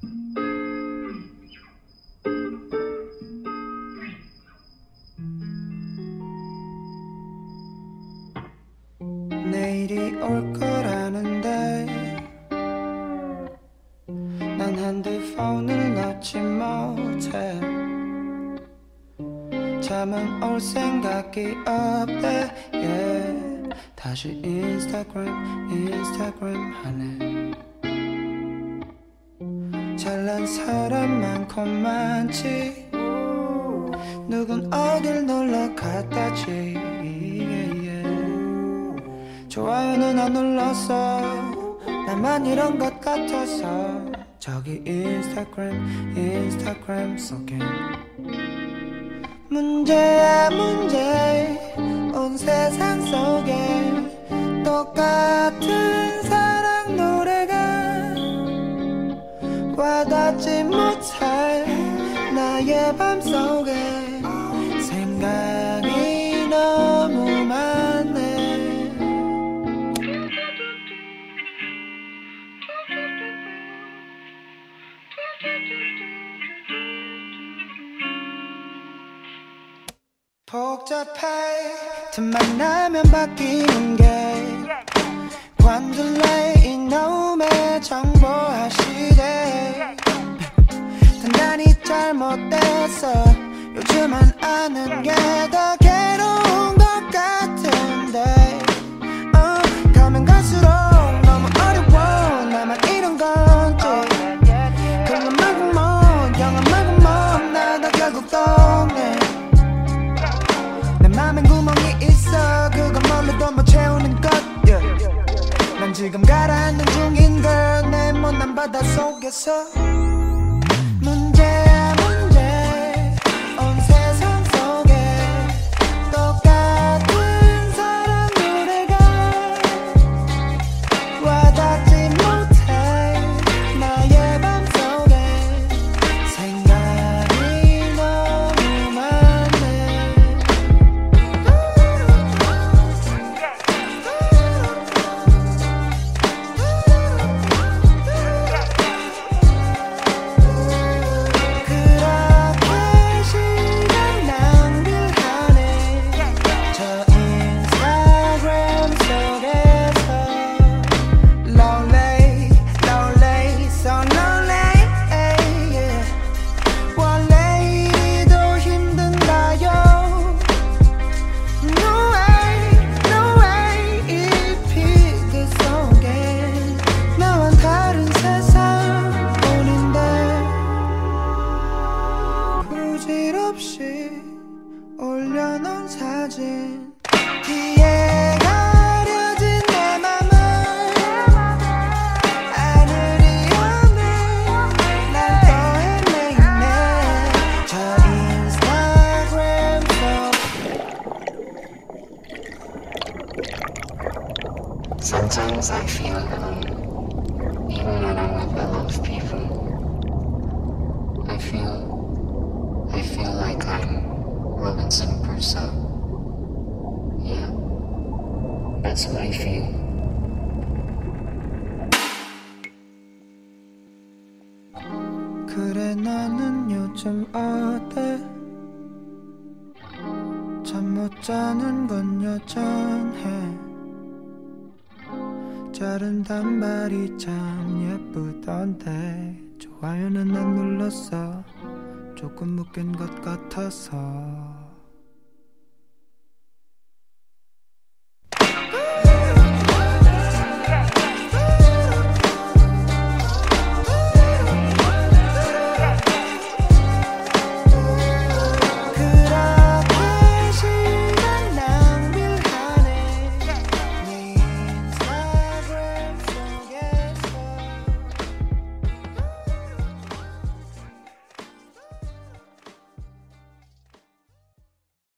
내일이 올 거라는데 난 핸드폰을 놓지 못해. 잠은 올 생각이 없대. yeah. 다시 인스타그램 하네. 잘난 사람 많고 많지. 누군 어딜 놀러 갔다지. 좋아요는 안 눌렀어. 나만 이런 것 같아서. 저기 인스타그램 속엔 문제야 문제. 온 세상 속에 똑같은 사랑 노래가 와닿지 못할 나의 맘속에 생각이 너무 많네. 복잡해. 틈만 나면 바뀌는 게 관둘래 이놈의 정보화 시대. 단단히 잘못됐어. 요즘은 아는 게 더 괴로운 것 같은데. 가면 갈수록 너무 어려워. 나만 이런 건지. 그건 말고 뭐 영화 말고 뭐 나도 결국 동네. 맘엔 구멍이 있어. 그건 뭘로도 못 채우는 것. 난 지금 가라앉는 중인 걸. 내 못난 바다 속에서. 문제야 문제. 온 세상 속에 똑같은 사랑 노래가 와닿지 못해 나의 맘속에 생각이 너무 많네. 올려놓은 사진 뒤에 가려진 내 맘을 하늘이 없네. 날 또 헤매이네. 저 인스타그램 속. Sometimes I feel alone, even when I'm with a lot of people. I feel like I'm Robinson Crusoe. Yeah, that's what I feel. 그래 너는 요즘 어때? 잠 못 자는 건 여전해. 자른 단발이 참 예쁘던데. 좋아요는 안 눌렀어. 조금 묶인 것 같아서.